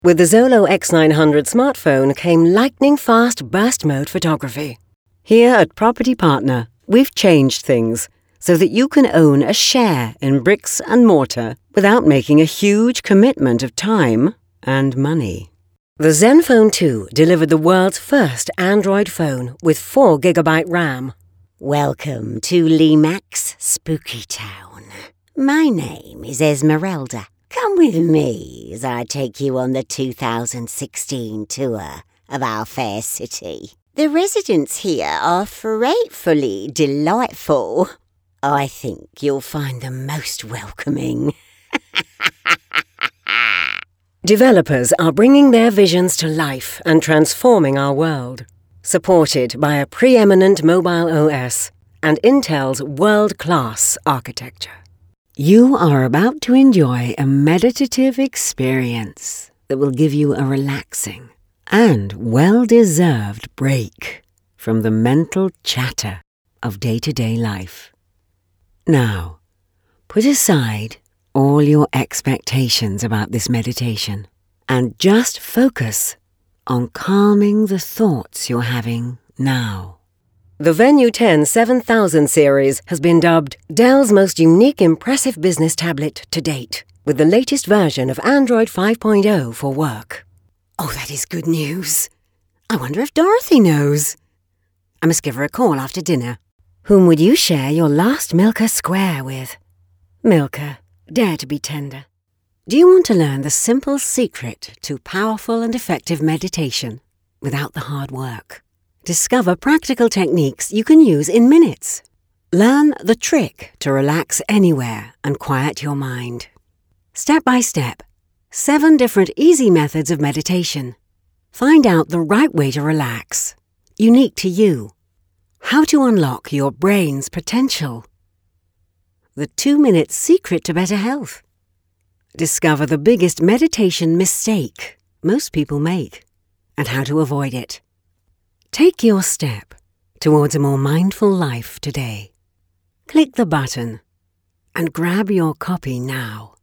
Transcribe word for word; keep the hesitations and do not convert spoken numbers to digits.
With the Zolo X nine hundred smartphone came lightning-fast burst mode photography. Here at Property Partner, we've changed things so that you can own a share in bricks and mortar without making a huge commitment of time and money. The Zenfone two delivered the world's first Android phone with four gigabyte RAM. Welcome to Limax Spooky Town. My name is Esmeralda. Come with me as I take you on the two thousand sixteen tour of our fair city. The residents here are frightfully delightful. I think you'll find them most welcoming. Developers are bringing their visions to life and transforming our world. Supported by a preeminent mobile O S and Intel's world-class architecture. You are about to enjoy a meditative experience that will give you a relaxing and well-deserved break from the mental chatter of day-to-day life. Now, put aside all your expectations about this meditation and just focus on calming the thoughts you're having now. The Venue ten seven thousand series has been dubbed Dell's most unique impressive business tablet to date, with the latest version of Android five point oh for work. Oh, that is good news. I wonder if Dorothy knows. I must give her a call after dinner. Whom would you share your last Milka Square with? Milka, dare to be tender. Do you want to learn the simple secret to powerful and effective meditation without the hard work? Discover practical techniques you can use in minutes. Learn the trick to relax anywhere and quiet your mind. Step by step, seven different easy methods of meditation. Find out the right way to relax, unique to you. How to unlock your brain's potential. The two-minute secret to better health. Discover the biggest meditation mistake most people make and how to avoid it. Take your step towards a more mindful life today. Click the button and grab your copy now.